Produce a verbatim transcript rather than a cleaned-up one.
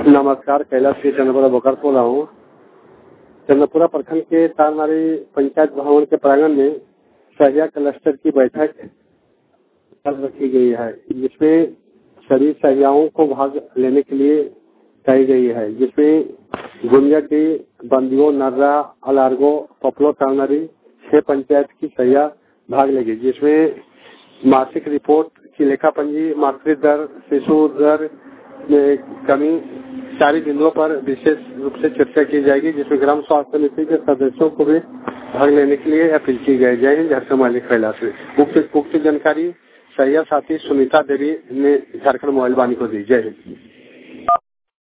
नमस्कार, कैलाश से चंद्रपुरा बोकर बोल रहा हूँ। चंद्रपुरा प्रखंड के तारनारी पंचायत भवन के प्रांगण में सहिया क्लस्टर की बैठक कल रखी गई है, जिसमें सभी सहियाओं को भाग लेने के लिए कही गई है, जिसमें गुंजटी, बंदियों, नर्रा, अलारगो, पपलो, तारनारी छह पंचायत की सहिया भाग लेगी, जिसमें मासिक रिपोर्ट की लेखा पंजी, मातृ दर, शिशु दर में कमी सारी बिंदुओं पर विशेष रूप से चर्चा की जाएगी, जिसमें ग्राम स्वास्थ्य समिति के सदस्यों को भी भाग लेने के लिए अपील की गई। जय हिंद, झारखंड मालिक कैलाश। उक्त उक्त जानकारी सहिया साथी सुनीता देवी ने झारखंड मोबाइल वाणी को दी। जय हिंद।